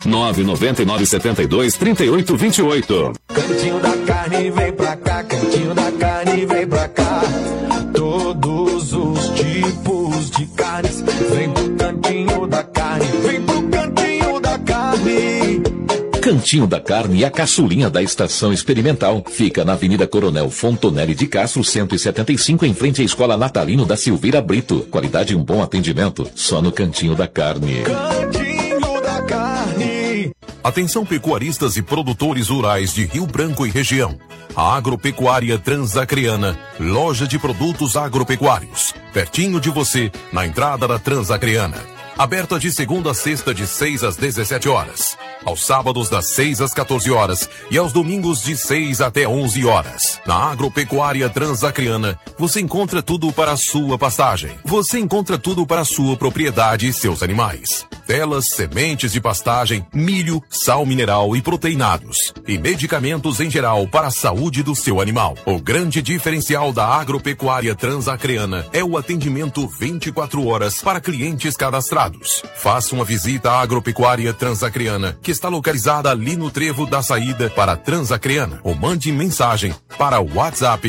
99972-3828. Cantinho da carne vem pra cá, cantinho da carne vem pra cá. Todos os tipos de carnes, vem pro cantinho da carne, vem pro cantinho da carne. Cantinho da Carne, a caçulinha da Estação Experimental. Fica na Avenida Coronel Fontonelli de Castro, 175, em frente à Escola Natalino da Silveira Brito. Qualidade e um bom atendimento, só no Cantinho da Carne. Cantinho da Carne. Atenção pecuaristas e produtores rurais de Rio Branco e região. A Agropecuária Transacreana, loja de produtos agropecuários. Pertinho de você, na entrada da Transacreana. Aberta de segunda a sexta, de 6 às 17 horas. Aos sábados, das 6 às 14 horas. E aos domingos, de 6 até 11 horas. Na Agropecuária Transacreana, você encontra tudo para a sua pastagem. Você encontra tudo para a sua propriedade e seus animais. Telas, sementes de pastagem, milho, sal mineral e proteinados. E medicamentos em geral para a saúde do seu animal. O grande diferencial da Agropecuária Transacreana é o atendimento 24 horas para clientes cadastrados. Faça uma visita à Agropecuária Transacreana, que está localizada ali no trevo da saída para a Transacreana, ou mande mensagem para o WhatsApp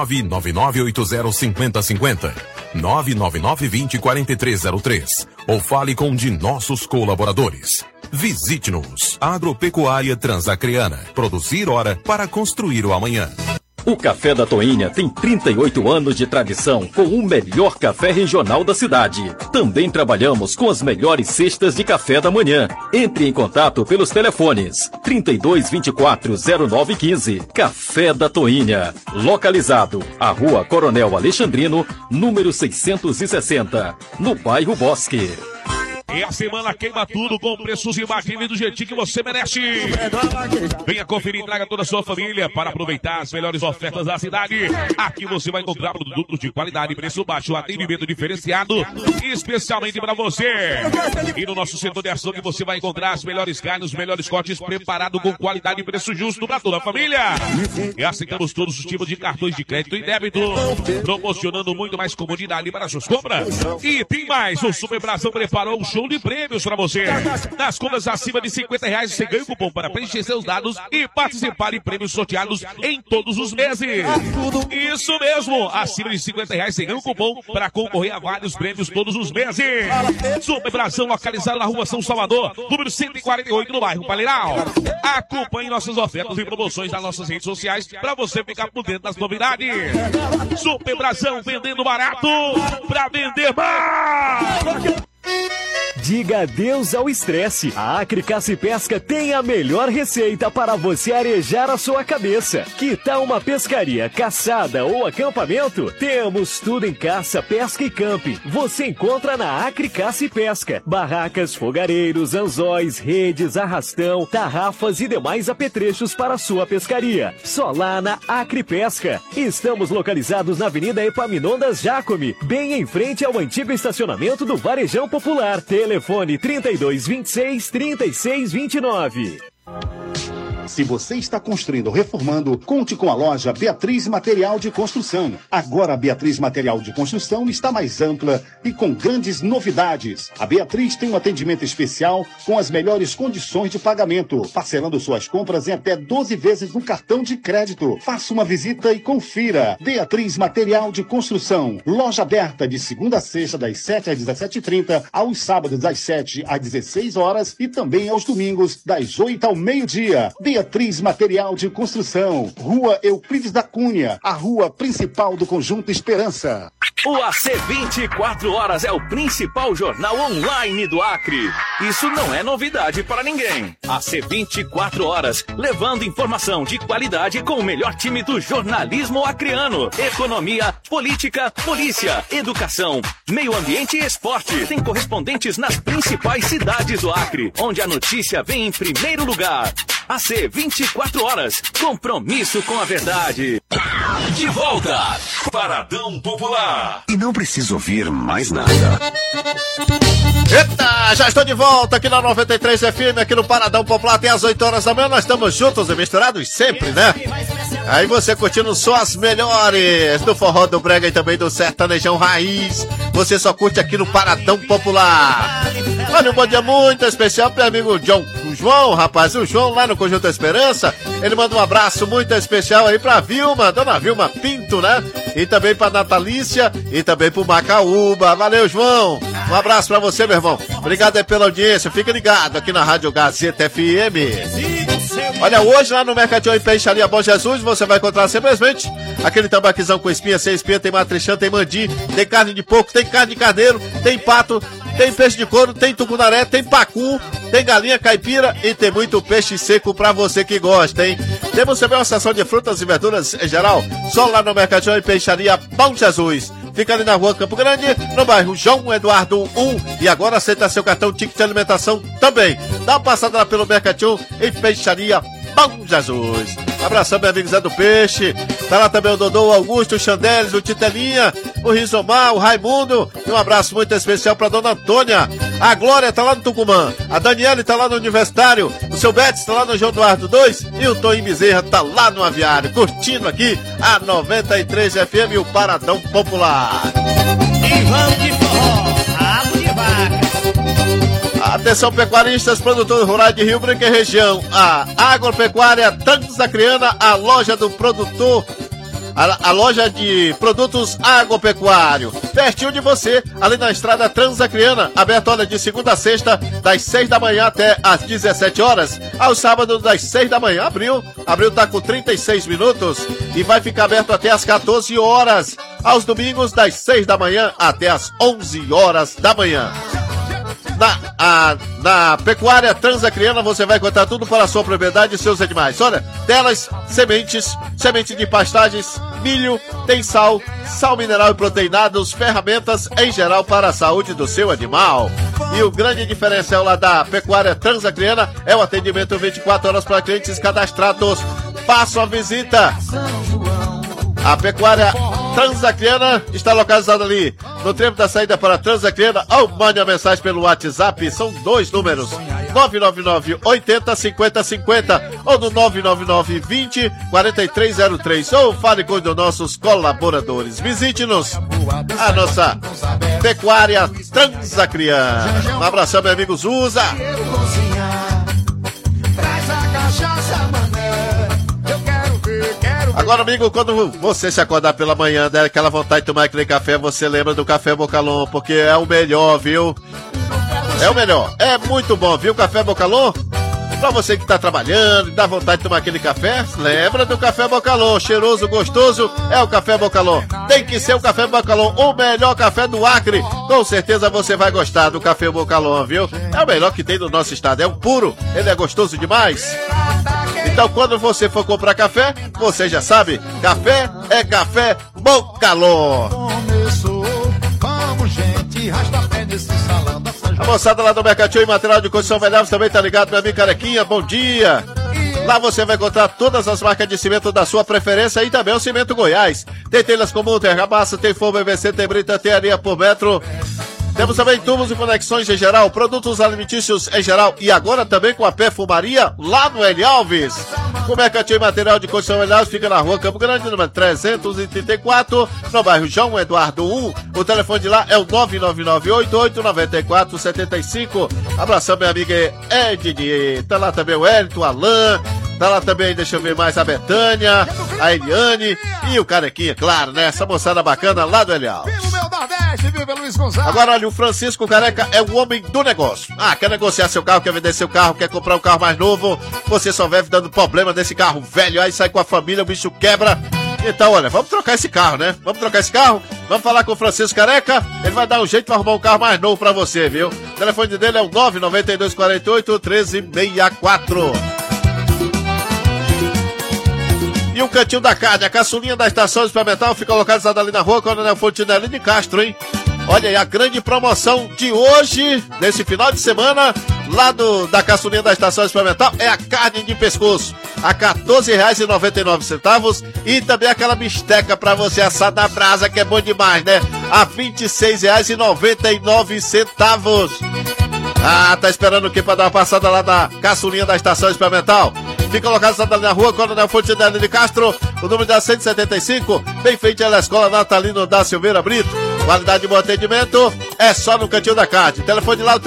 999805050, 999204303, ou fale com um de nossos colaboradores. Visite-nos. Agropecuária Transacreana. Produzir hora para construir o amanhã. O Café da Toinha tem 38 anos de tradição com o melhor café regional da cidade. Também trabalhamos com as melhores cestas de café da manhã. Entre em contato pelos telefones 3224-0915. Café da Toinha. Localizado à Rua Coronel Alexandrino, número 660, no bairro Bosque. E a semana queima tudo com preços e máquinas do jeitinho que você merece. Venha conferir e traga toda a sua família para aproveitar as melhores ofertas da cidade. Aqui você vai encontrar produtos de qualidade, preço baixo, atendimento diferenciado, especialmente para você. E no nosso setor de açougue você vai encontrar as melhores carnes, os melhores cortes preparados com qualidade e preço justo para toda a família. E aceitamos todos os tipos de cartões de crédito e débito, proporcionando muito mais comodidade para suas compras. E tem mais, o Super Brasão preparou um show de prêmios para você. Nas compras acima de R$50 você ganha um cupom para preencher seus dados e participar de prêmios sorteados em todos os meses. Isso mesmo, acima de R$50 você ganha um cupom para concorrer a vários prêmios todos os meses. Super Brasão, localizado na Rua São Salvador, número 148, no bairro Palheiral. Acompanhe nossas ofertas e promoções nas nossas redes sociais para você ficar por dentro das novidades. Super Brasão, vendendo barato para vender mais. Diga adeus ao estresse. A Acre Caça e Pesca tem a melhor receita para você arejar a sua cabeça. Que tal uma pescaria, caçada ou acampamento? Temos tudo em caça, pesca e camping. Você encontra na Acre Caça e Pesca. Barracas, fogareiros, anzóis, redes, arrastão, tarrafas e demais apetrechos para a sua pescaria. Só lá na Acre Pesca. Estamos localizados na Avenida Epaminondas Jacome, bem em frente ao antigo estacionamento do Varejão Popular. Telefone 3226-3629. Se você está construindo ou reformando, conte com a loja Beatriz Material de Construção. Agora a Beatriz Material de Construção está mais ampla e com grandes novidades. A Beatriz tem um atendimento especial com as melhores condições de pagamento, parcelando suas compras em até 12 vezes no cartão de crédito. Faça uma visita e confira. Beatriz Material de Construção. Loja aberta de segunda a sexta das 7 às 17h30, aos sábados das 7 às 16 horas e também aos domingos das 8 ao meio-dia. Beatriz Material de Construção, Rua Euclides da Cunha, a rua principal do Conjunto Esperança. O AC 24 Horas é o principal jornal online do Acre. Isso não é novidade para ninguém. AC 24 Horas, levando informação de qualidade com o melhor time do jornalismo acreano. Economia, política, polícia, educação, meio ambiente e esporte. Tem correspondentes nas principais cidades do Acre, onde a notícia vem em primeiro lugar. AC 24 Horas, compromisso com a verdade. De volta, Paradão Popular. E não preciso ouvir mais nada. Eita, já estou de volta aqui na 93 FM, aqui no Paradão Popular, até às 8 horas da manhã. Nós estamos juntos e misturados sempre, né? Aí você curtindo só as melhores do forró, do brega e também do sertanejão raiz. Você só curte aqui no Paradão Popular. Olha, um bom dia muito especial pro meu amigo o João, rapaz. O João lá no Conjunto Esperança, ele manda um abraço muito especial aí pra Vilma, dona Vilma Pinto, né? E também pra Natalícia e também pro Macaúba. Valeu, João. Um abraço pra você, meu irmão. Obrigado aí pela audiência. Fica ligado aqui na Rádio Gazeta FM. Olha, hoje lá no Mercadinho e Peixaria Bom Jesus, você vai encontrar simplesmente aquele tambaquizão com espinha, sem espinha, tem matrichã, tem mandi, tem carne de porco, tem carne de carneiro, tem pato, tem peixe de couro, tem tucunaré, tem pacu, tem galinha caipira e tem muito peixe seco pra você que gosta, hein? Temos também uma seção de frutas e verduras em geral, só lá no Mercadinho e Peixaria Bom Jesus. Fica ali na rua Campo Grande, no bairro João Eduardo 1. E agora aceita seu cartão Ticket de Alimentação também. Dá uma passada lá pelo Mercadinho e Peixaria Bom Jesus. Abração, meu amigo Zé do Peixe. Tá lá também o Dodô, o Augusto, o Chandeles, o Titelinha, o Rizomar, o Raimundo. E um abraço muito especial pra dona Antônia. A Glória tá lá no Tucumã. A Daniele tá lá no Universitário. O seu Betis tá lá no João Eduardo 2. E o Toninho Bezerra tá lá no Aviário. Curtindo aqui a 93 FM e o Paradão Popular. E vamos de forró, rabo de vaca. Atenção, pecuaristas, produtores rurais de Rio Branco e região. A Agropecuária Transacriana, a loja do produtor, a loja de produtos agropecuário, pertinho de você, ali na estrada Transacriana, aberta olha de segunda a sexta, das 6 da manhã até às 17 horas, aos sábados das 6 da manhã. Abril tá com 36 minutos e vai ficar aberto até às 14 horas, aos domingos das 6 da manhã até às 11 horas da manhã. Na Pecuária Transacriana você vai encontrar tudo para a sua propriedade e seus animais. Olha, telas, sementes de pastagens, milho, tem sal mineral e proteinados, ferramentas em geral para a saúde do seu animal. E o grande diferencial lá da Pecuária Transacriana é o atendimento 24 horas para clientes cadastrados. Faça uma visita. A Pecuária Transacriana está localizada ali no trevo da saída para Transacriana, ou mande a mensagem pelo WhatsApp, são 2 números, 999 80 50 50 ou no 999 20 4303, ou fale com um dos nossos colaboradores. Visite-nos, a nossa Pecuária Transacriana. Um abração, meu amigo Zuza. Traz a cachaça, mané. Eu quero ver, Agora, amigo, quando você se acordar pela manhã, der aquela vontade de tomar aquele café, você lembra do Café Bocalon, porque é o melhor, viu? É o melhor. É muito bom, viu, Café Bocalon? Pra você que tá trabalhando e dá vontade de tomar aquele café, lembra do Café Bocalon. Cheiroso, gostoso, é o Café Bocalon. Tem que ser o Café Bocalon, o melhor café do Acre. Com certeza você vai gostar do Café Bocalon, viu? É o melhor que tem do nosso estado, é um puro, ele é gostoso demais. Então quando você for comprar café, você já sabe, café é Café Bocalon. Começou, vamos gente, rasta pé nesse salão da São A moçada lá do Mercantil e Material de Construção Velhavos também tá ligado, meu amigo Carequinha, bom dia. Lá você vai encontrar todas as marcas de cimento da sua preferência e também o Cimento Goiás. Tem telhas comum, tem argamassa, tem forma PVC, tem brita, tem areia por metro. Temos também tubos e conexões em geral, produtos alimentícios em geral e agora também com a perfumaria lá no L. Alves. O Mercantil Material de Construção Elias fica na rua Campo Grande, número 334, no bairro João Eduardo 1. O telefone de lá é o 999889475. Abração, minha amiga Ednei. Tá lá também o Hélito, o Alain. Tá lá também, deixa eu ver mais, a Betânia, a Eliane e o Carequinha, claro, né? Essa moçada bacana lá do Elial. Viva meu Nordeste, viva Luiz Gonzaga. Agora, olha, o Francisco Careca é o homem do negócio. Quer negociar seu carro, quer vender seu carro, quer comprar um carro mais novo, você só vive dando problema desse carro velho, aí sai com a família, o bicho quebra. Então, olha, vamos trocar esse carro, né? Vamos trocar esse carro? Vamos falar com o Francisco Careca? Ele vai dar um jeito pra arrumar um carro mais novo pra você, viu? O telefone dele é o 99248-1364. E o Cantinho da Carne, a caçulinha da Estação Experimental, fica localizada ali na rua Coronel Fontinelli de Castro, hein? Olha aí, a grande promoção de hoje, nesse final de semana, lá da caçulinha da Estação Experimental, é a carne de pescoço, a R$ 14,99. E também aquela bisteca pra você assar na brasa, que é bom demais, né? A R$ 26,99. Tá esperando o quê pra dar uma passada lá na caçulinha da Estação Experimental? Fica localizada na rua Coronel Fontinelli de Castro, o número da 175, bem feito à Escola Natalino da Silveira Brito. Qualidade de bom atendimento é só no Cantinho da Carne. Telefone lá, o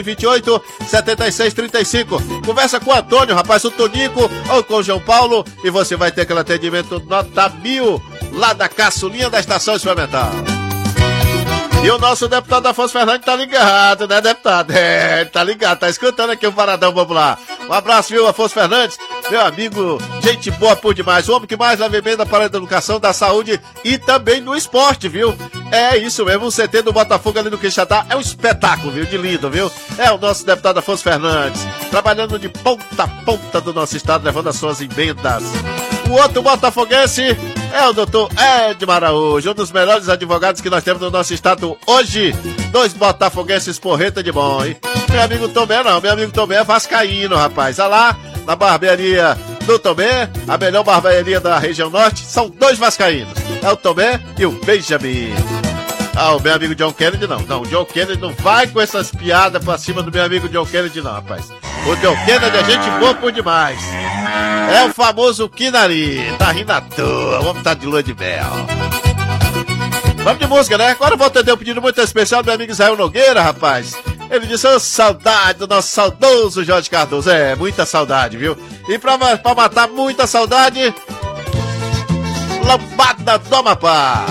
3228-7635. Conversa com o Antônio, rapaz, o Tonico ou com o João Paulo, e você vai ter aquele atendimento nota 1000 lá da caçulinha da Estação Experimental. E o nosso deputado Afonso Fernandes tá ligado, né, deputado? Tá ligado, tá escutando aqui o Paradão Popular. Um abraço, viu, Afonso Fernandes, meu amigo, gente boa por demais, o homem que mais leva emenda para a educação, da saúde e também no esporte, viu? É isso mesmo, o CT do Botafogo ali no Quixadá é um espetáculo, viu, de lindo, viu? É o nosso deputado Afonso Fernandes, trabalhando de ponta a ponta do nosso estado, levando as suas emendas. O outro botafoguense é o doutor Edmar Araújo, um dos melhores advogados que nós temos no nosso estado hoje. 2 botafoguenses porreta de bom, hein? Meu amigo Tomé não, meu amigo Tomé é vascaíno, rapaz. Olha lá, na barbearia do Tomé, a melhor barbearia da região norte, são 2 vascaínos. É o Tomé e o Benjamin. O meu amigo John Kennedy não. Não, o John Kennedy não vai com essas piadas pra cima do meu amigo John Kennedy não, rapaz. O John Kennedy é gente boa por demais. É o famoso Kinari. Tá rindo à toa, vamos estar de lua de mel. Vamos de música, né? Agora eu vou atender um pedido muito especial do meu amigo Israel Nogueira, rapaz. Ele disse, saudade do nosso saudoso Jorge Cardoso. É, muita saudade, viu? E pra matar muita saudade, Lambada do Amapá.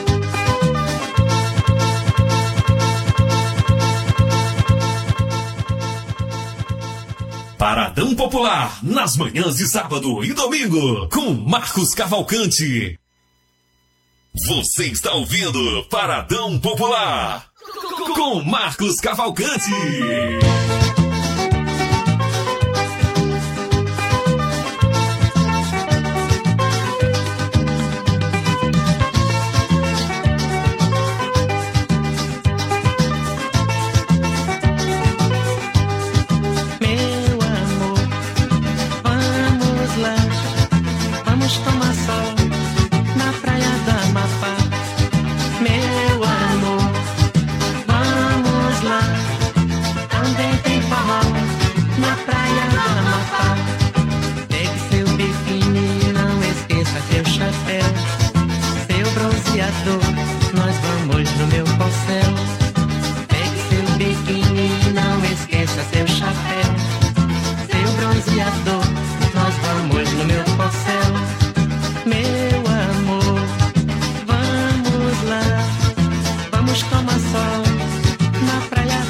Paradão Popular, nas manhãs de sábado e domingo, com Marcos Cavalcante. Você está ouvindo Paradão Popular, com Marcos Cavalcante. Nós vamos no meu corcel. Pegue seu biquíni, não esqueça seu chapéu. Seu bronzeador, nós vamos no meu corcel. Meu amor, vamos lá, vamos tomar sol na praia